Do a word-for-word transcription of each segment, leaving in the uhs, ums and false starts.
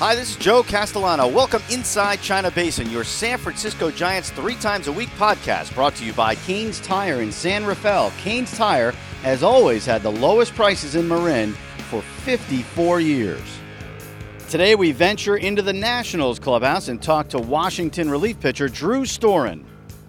Hi, this is Joe Castellano. Welcome inside China Basin, your San Francisco Giants three times a week podcast, brought to you by Kane's Tire in San Rafael. Kane's Tire has always had the lowest prices in Marin for fifty-four years. Today we venture into the Nationals clubhouse and talk to Washington relief pitcher Drew Storen.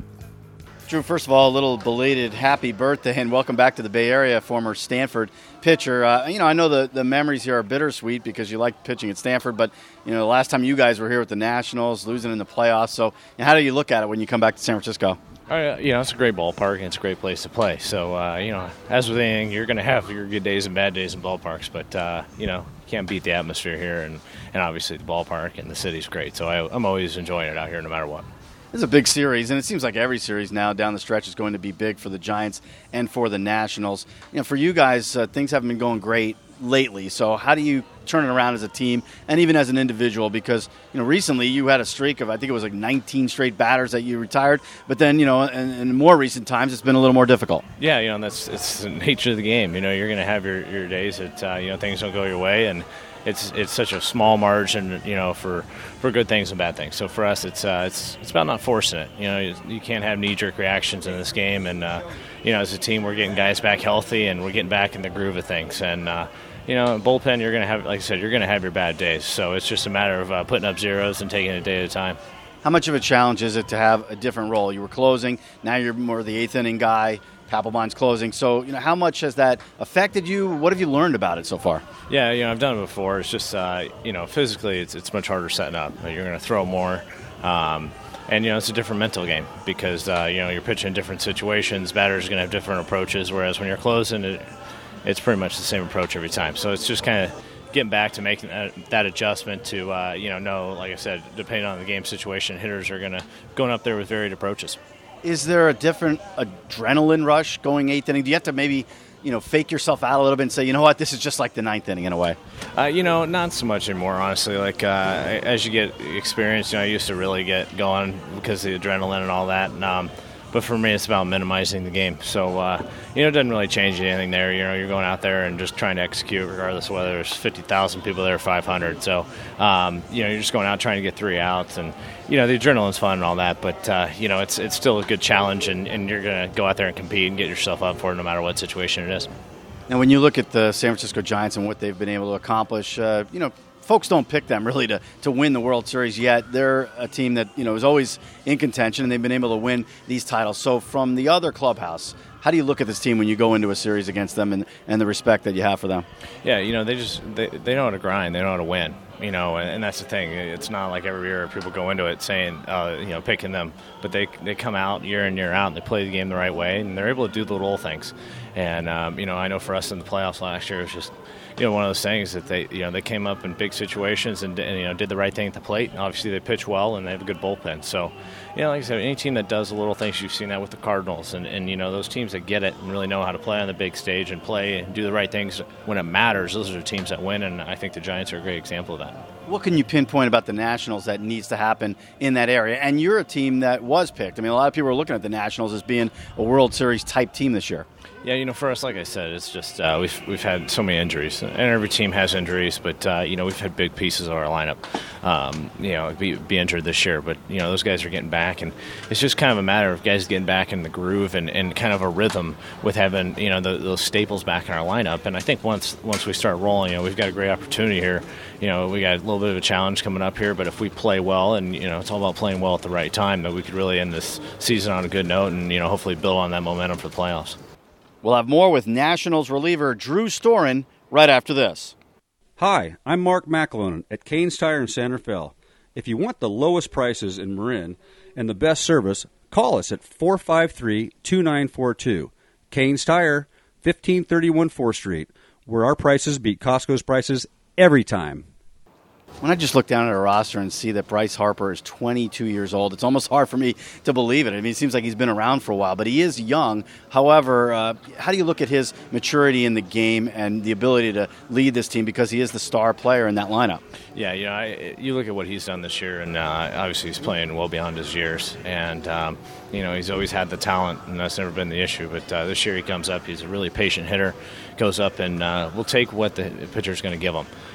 Drew, first of all, a little belated happy birthday and welcome back to the Bay Area, former Stanford pitcher. Uh, you know, I know the, the memories here are bittersweet because you liked pitching at Stanford, but, you know, the last time you guys were here with the Nationals, losing in the playoffs. So, you know, how do you look at it when you come back to San Francisco? Uh, you know, it's a great ballpark and it's a great place to play. So, uh, you know, as with anything, you're going to have your good days and bad days in ballparks. But, uh, you know, you can't beat the atmosphere here. And, and obviously the ballpark and the city's great. So I, I'm always enjoying it out here no matter what. This is a big series, and it seems like every series now down the stretch is going to be big for the Giants and for the Nationals. You know, for you guys, uh, things haven't been going great lately. So how do you turn it around as a team and even as an individual? Because, you know, recently you had a streak of, I think it was like nineteen straight batters that you retired. But then, you know, in, in more recent times, it's been a little more difficult. Yeah, you know, that's it's the nature of the game. You know, you're going to have your, your days that, uh, you know, things don't go your way. And It's it's such a small margin, you know, for, for good things and bad things. So for us, it's uh, it's it's about not forcing it. You know, you, you can't have knee-jerk reactions in this game. And uh, you know, as a team, we're getting guys back healthy and we're getting back in the groove of things. And uh, you know, in bullpen, you're going to have, like I said, you're going to have your bad days. So it's just a matter of uh, putting up zeros and taking it a day at a time. How much of a challenge is it to have a different role? You were closing, now you're more the eighth inning guy. Papelbon's closing. So, you know, how much has that affected you? What have you learned about it so far? Yeah, you know, I've done it before. It's just, uh, you know, physically it's it's much harder setting up. You're going to throw more. Um, and, you know, it's a different mental game because, uh, you know, you're pitching in different situations. Batters are going to have different approaches, whereas when you're closing, it, it's pretty much the same approach every time. So it's just kind of getting back to making that, that adjustment to, uh, you know, know, like I said, depending on the game situation, hitters are going to going up there with varied approaches. Is there a different adrenaline rush going eighth inning? Do you have to maybe, you know, fake yourself out a little bit and say, you know what, this is just like the ninth inning in a way? Uh, you know, not so much anymore, honestly. Like, uh, as you get experience, you know, I used to really get going because of the adrenaline and all that. And, um, but for me, it's about minimizing the game. So, uh, you know, it doesn't really change anything there. You know, you're going out there and just trying to execute regardless of whether there's fifty thousand people there or five hundred. So, um, you know, you're just going out trying to get three outs. And, you know, the adrenaline's fun and all that. But, uh, you know, it's it's still a good challenge, and, and you're going to go out there and compete and get yourself up for it no matter what situation it is. Now, when you look at the San Francisco Giants and what they've been able to accomplish, uh, you know, folks don't pick them really to, to win the World Series yet. They're a team that, you know, is always in contention, and they've been able to win these titles. So from the other clubhouse, how do you look at this team when you go into a series against them and, and the respect that you have for them? Yeah, you know, they just they, they know how to grind. They know how to win. You know, and, and that's the thing. It's not like every year people go into it saying, uh, you know, picking them. But they they come out year in, year out, and they play the game the right way, and they're able to do the little things. And, um, you know, I know for us in the playoffs last year, it was just, you know, one of those things that they, you know, they came up in big situations and, and you know, did the right thing at the plate. And obviously, they pitch well and they have a good bullpen. So, you know, like I said, any team that does the little things, you've seen that with the Cardinals, and, and you know, those teams that get it and really know how to play on the big stage and play and do the right things when it matters. Those are the teams that win, and I think the Giants are a great example of that. What can you pinpoint about the Nationals that needs to happen in that area? And you're a team that was picked. I mean, a lot of people are looking at the Nationals as being a World Series type team this year. Yeah, you know, for us, like I said, it's just uh, we've we've had so many injuries, and every team has injuries. But uh, you know, we've had big pieces of our lineup, um, you know, be, be injured this year. But you know, those guys are getting back, and it's just kind of a matter of guys getting back in the groove and, and kind of a rhythm with having, you know, the, those staples back in our lineup. And I think once once we start rolling, you know, we've got a great opportunity here. You know, we got a little bit of a challenge coming up here, but if we play well, and you know, it's all about playing well at the right time, that we could really end this season on a good note, and you know, hopefully build on that momentum for the playoffs. We'll have more with Nationals reliever Drew Storen right after this. Hi, I'm Mark McAloon at Kane's Tire in San Rafael. If you want the lowest prices in Marin and the best service, call us at four five three, two nine four two. Kane's Tire, fifteen thirty-one fourth Street, where our prices beat Costco's prices every time. When I just look down at our roster and see that Bryce Harper is twenty-two years old, it's almost hard for me to believe it. I mean, it seems like he's been around for a while, but he is young. However, uh, how do you look at his maturity in the game and the ability to lead this team, because he is the star player in that lineup? Yeah, you know, I, you look at what he's done this year, and uh, obviously he's playing well beyond his years. And, um, you know, he's always had the talent, and that's never been the issue. But uh, this year he comes up, he's a really patient hitter, goes up and uh, will take what the pitcher's going to give him.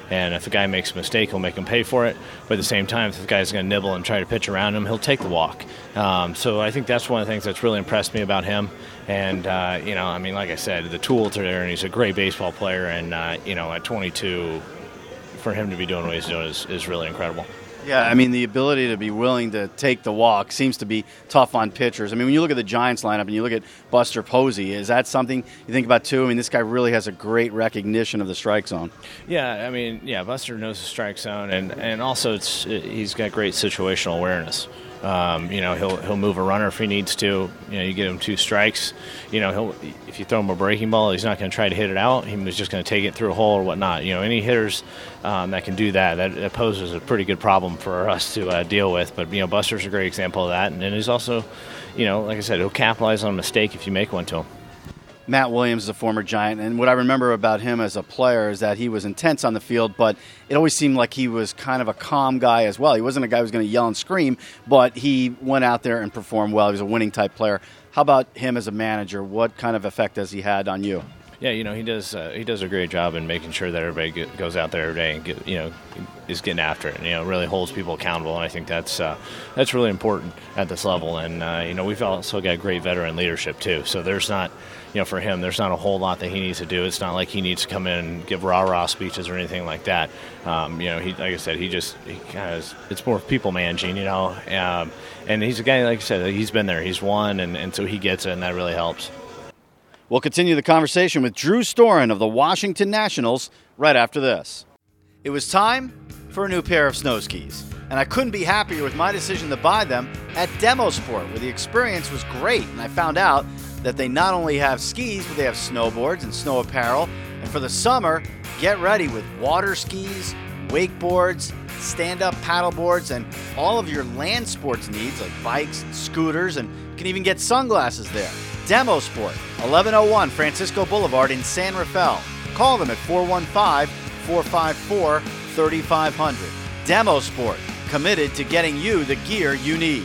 And if a guy makes a mistake, he'll make him pay for it. But at the same time, if the guy's going to nibble and try to pitch around him, he'll take the walk. Um, so I think that's one of the things that's really impressed me about him. And, uh, you know, I mean, like I said, the tools are there, and he's a great baseball player. And, uh, you know, at twenty-two, for him to be doing what he's doing is, is really incredible. Yeah, I mean, the ability to be willing to take the walk seems to be tough on pitchers. I mean, when you look at the Giants lineup and you look at Buster Posey, is that something you think about too? I mean, this guy really has a great recognition of the strike zone. Yeah, I mean, yeah, Buster knows the strike zone, and, and also it's he's got great situational awareness. Um, you know, he'll he'll move a runner if he needs to. You know, you give him two strikes. You know, he'll if you throw him a breaking ball, he's not going to try to hit it out. He was just going to take it through a hole or whatnot. You know, any hitters um, that can do that, that, that poses a pretty good problem for us to uh, deal with. But you know, Buster's a great example of that, and, and he's also, you know, like I said, he'll capitalize on a mistake if you make one to him. Matt Williams is a former Giant, and what I remember about him as a player is that he was intense on the field, but it always seemed like he was kind of a calm guy as well. He wasn't a guy who was going to yell and scream, but he went out there and performed well. He was a winning-type player. How about him as a manager? What kind of effect has he had on you? Yeah, you know, he does uh, he does a great job in making sure that everybody get, goes out there every day and, get, you know, is getting after it and, you know, really holds people accountable. And I think that's uh, that's really important at this level. And, uh, you know, we've also got great veteran leadership, too. So there's not, you know, for him, there's not a whole lot that he needs to do. It's not like he needs to come in and give rah-rah speeches or anything like that. Um, you know, he, like I said, he just he kind of it's more people managing, you know. Um, and he's a guy, like I said, he's been there. He's won, and, and so he gets it, and that really helps. We'll continue the conversation with Drew Storen of the Washington Nationals right after this. It was time for a new pair of snow skis, and I couldn't be happier with my decision to buy them at Demo Sport, where the experience was great, and I found out that they not only have skis, but they have snowboards and snow apparel, and for the summer, get ready with water skis, wakeboards, stand-up paddle boards, and all of your land sports needs like bikes and scooters, and you can even get sunglasses there. Demo Sport, eleven oh one Francisco Boulevard in San Rafael. Call them at four one five, four five four, three five zero zero. Demo Sport, committed to getting you the gear you need.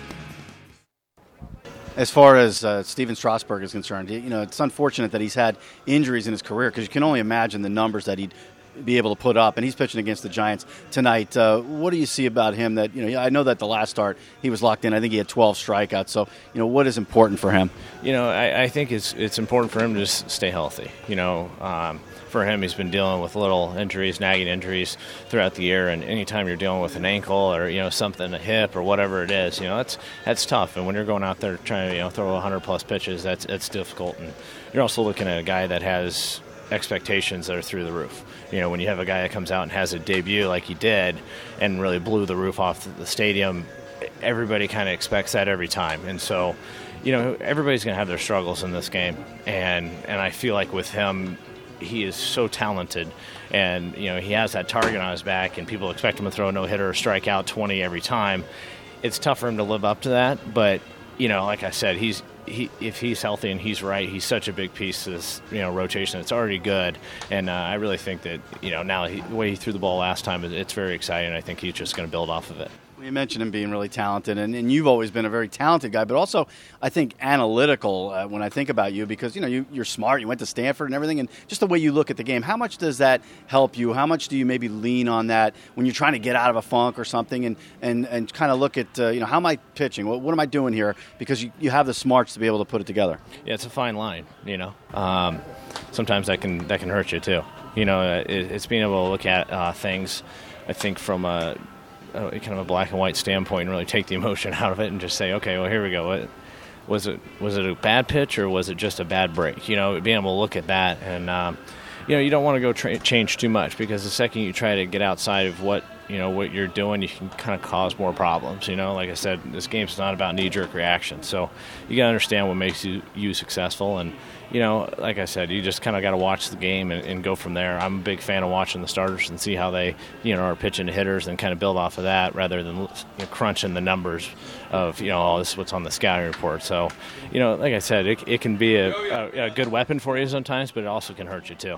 As far as uh, Steven Strasburg is concerned, you know, it's unfortunate that he's had injuries in his career because you can only imagine the numbers that he'd be able to put up, and he's pitching against the Giants tonight. Uh, what do you see about him that, you know, I know that the last start he was locked in. I think he had twelve strikeouts. So, you know, what is important for him? You know, I, I think it's it's important for him to just stay healthy. You know, um, for him, he's been dealing with little injuries, nagging injuries throughout the year, and anytime you're dealing with an ankle or, you know, something, a hip or whatever it is, you know, that's that's tough. And when you're going out there trying to, you know, throw one hundred plus pitches, that's that's difficult. And you're also looking at a guy that has expectations that are through the roof. You know, when you have a guy that comes out and has a debut like he did and really blew the roof off the stadium, everybody kind of expects that every time. And so, you know, everybody's going to have their struggles in this game. And, and I feel like with him, he is so talented. And, you know, he has that target on his back, and people expect him to throw a no-hitter or strike out twenty every time. It's tough for him to live up to that. But, you know, like I said, he's He, if he's healthy and he's right, he's such a big piece of this, you know, rotation. It's already good, and uh, I really think that, you know, now he, the way he threw the ball last time, it's very exciting. I think he's just going to build off of it. You mentioned him being really talented, and, and you've always been a very talented guy, but also I think analytical uh, when I think about you, because, you know, you, you're smart, you went to Stanford and everything, and just the way you look at the game. How much does that help you? How much do you maybe lean on that when you're trying to get out of a funk or something, and, and, and kind of look at, uh, you know, how am I pitching? What, what am I doing here? Because you, you have the smarts to be able to put it together. Yeah, it's a fine line, you know. Um, sometimes that can that can hurt you too. You know, it, it's being able to look at uh, things, I think, from a Uh, kind of a black and white standpoint, and really take the emotion out of it and just say, okay, well, here we go. What, was it was it a bad pitch or was it just a bad break? You know, being able to look at that, and um, you know, you don't want to go tra- change too much, because the second you try to get outside of what you know what you're doing, you can kind of cause more problems. You know, like I said, this game's not about knee-jerk reactions, so you got to understand what makes you you successful. And you know, like I said, you just kind of got to watch the game and, and go from there. I'm a big fan of watching the starters and see how they, you know, are pitching to hitters and kind of build off of that, rather than you know, crunching the numbers of, you know, oh, this is what's on the scouting report. So, you know, like I said, it, it can be a, a, a good weapon for you sometimes, but it also can hurt you too.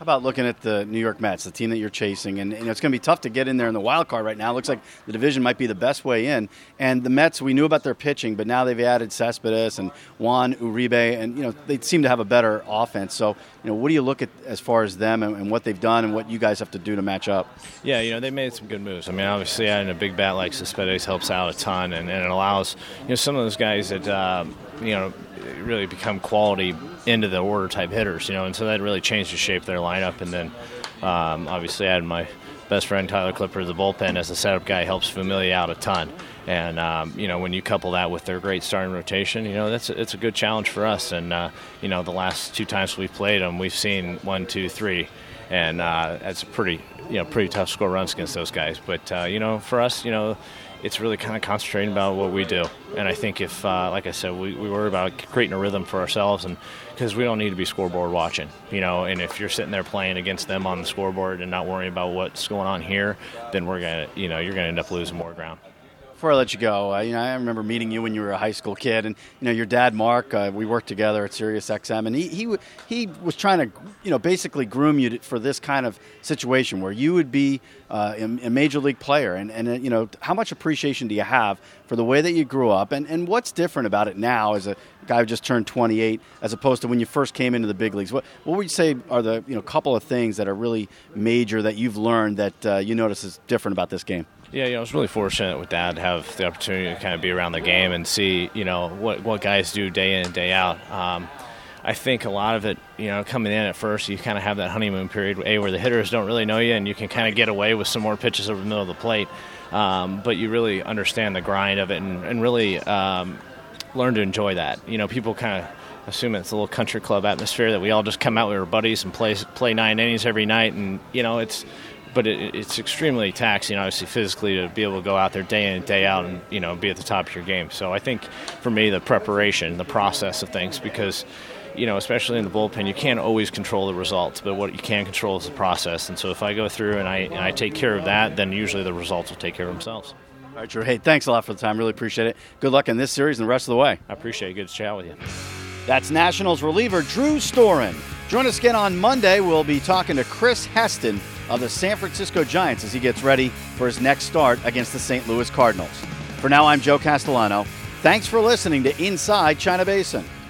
How about looking at the New York Mets, the team that you're chasing? And, and it's going to be tough to get in there in the wild card right now. It looks like the division might be the best way in. And the Mets, we knew about their pitching, but now they've added Cespedes and Juan Uribe, and you know they seem to have a better offense. So, you know, what do you look at as far as them and, and what they've done and what you guys have to do to match up? Yeah, you know, they made some good moves. I mean, obviously, adding a big bat like Cespedes helps out a ton, and, and it allows you know some of those guys that uh, you know really become quality into the order type hitters, you know, and so that really changed the shape of their lineup. And then um, obviously I had my best friend Tyler Clippard, the bullpen as a setup guy, helps Familia out a ton. And um, you know, when you couple that with their great starting rotation, you know, that's a, it's a good challenge for us. And uh, you know, the last two times we've played them, we've seen one, two, three, and uh, that's a pretty you know pretty tough score runs against those guys. But uh, you know, for us, you know, it's really kind of concentrating about what we do. And I think if, uh, like I said, we, we worry about creating a rhythm for ourselves, and because we don't need to be scoreboard watching, you know, and if you're sitting there playing against them on the scoreboard and not worrying about what's going on here, then we're going to, you know, you're going to end up losing more ground. Before I let you go, uh, you know, I remember meeting you when you were a high school kid, and you know, your dad, Mark, uh, we worked together at Sirius X M, and he he he was trying to, you know, basically groom you to, for this kind of situation where you would be uh, a, a major league player, and and uh, you know, how much appreciation do you have for the way that you grew up, and and what's different about it now as a guy who just turned twenty-eight as opposed to when you first came into the big leagues? What what would you say are the you know couple of things that are really major that you've learned that uh, you notice is different about this game? Yeah, you know, I was really fortunate with Dad to have the opportunity to kind of be around the game and see, you know, what what guys do day in and day out. Um, I think a lot of it, you know, coming in at first, you kind of have that honeymoon period, A, where the hitters don't really know you and you can kind of get away with some more pitches over the middle of the plate. Um, but you really understand the grind of it and, and really um, learn to enjoy that. You know, people kind of assume it's a little country club atmosphere that we all just come out with our buddies and play play nine innings every night, and, you know, it's – but it, it's extremely taxing, obviously, physically, to be able to go out there day in and day out and, you know, be at the top of your game. So I think, for me, the preparation, the process of things, because, you know, especially in the bullpen, you can't always control the results, but what you can control is the process. And so if I go through and I, and I take care of that, then usually the results will take care of themselves. All right, Drew. Hey, thanks a lot for the time. Really appreciate it. Good luck in this series and the rest of the way. I appreciate it. Good to chat with you. That's Nationals reliever Drew Storen. Join us again on Monday. We'll be talking to Chris Heston of the San Francisco Giants as he gets ready for his next start against the Saint Louis Cardinals. For now, I'm Joe Castellano. Thanks for listening to Inside China Basin.